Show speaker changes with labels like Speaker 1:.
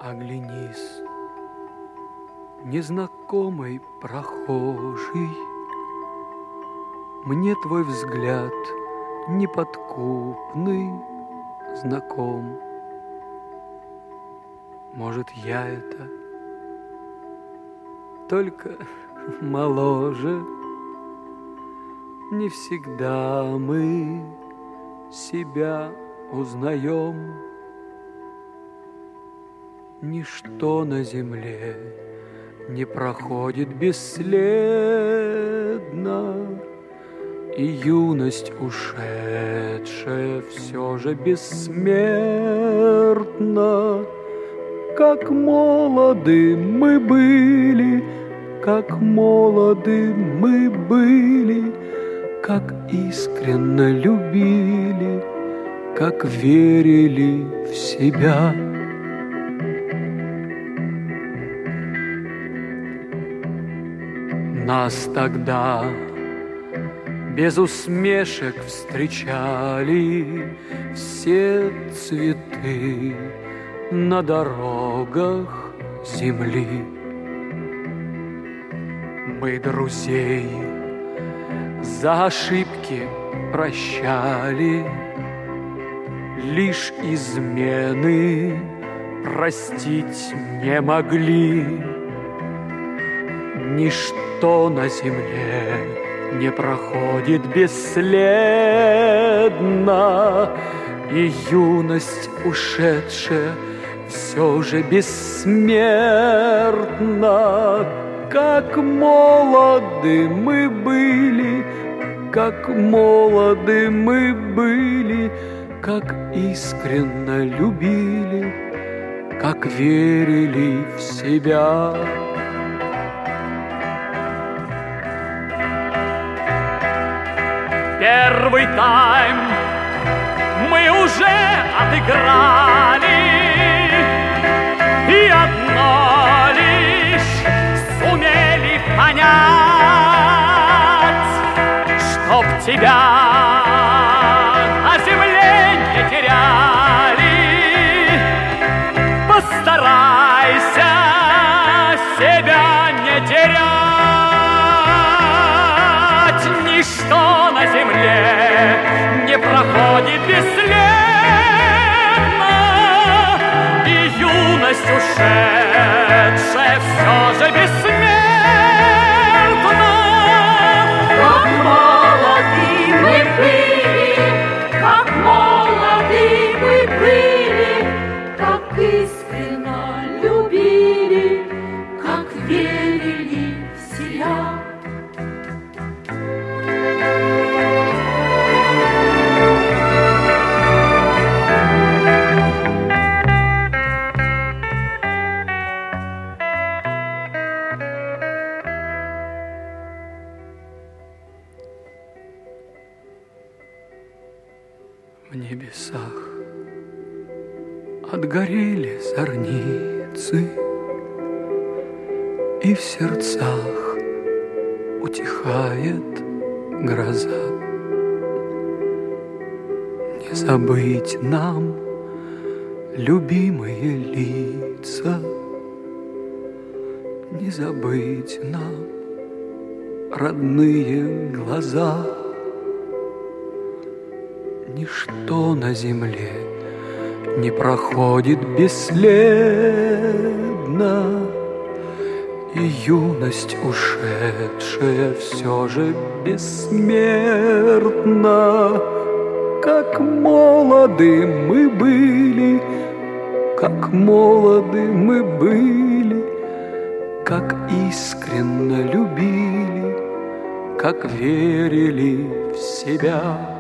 Speaker 1: Оглянись, незнакомый прохожий, мне твой взгляд неподкупный знаком. Может, я это только моложе. Не всегда мы себя узнаем. Ничто на земле не проходит бесследно, и юность ушедшая все же бессмертна. Как молоды мы были, как молоды мы были, как искренно любили, как верили в себя. Нас тогда без усмешек встречали все цветы на дорогах земли. Мы друзей за ошибки прощали, лишь измены простить не могли. Ничто на земле не проходит бесследно, и юность ушедшая все же бессмертна. Как молоды мы были, как молоды мы были, как искренно любили, как верили в себя.
Speaker 2: Первый тайм мы уже отыграли, и одно лишь сумели понять, чтоб тебя на земле не теряли. Постарайся себя не терять. Ничто на земле не проходит бесследно, и юность ушедшая все же бессмертна.
Speaker 3: Как молоды мы были, как молоды мы были, как искренно любили, как верили в себя.
Speaker 1: В небесах отгорели зорницы, и в сердцах утихает гроза. Не забыть нам любимые лица, не забыть нам родные глаза. Ничто на земле не проходит бесследно, и юность ушедшая все же бессмертна. Как молоды мы были, как молоды мы были, как искренно любили, как верили в себя.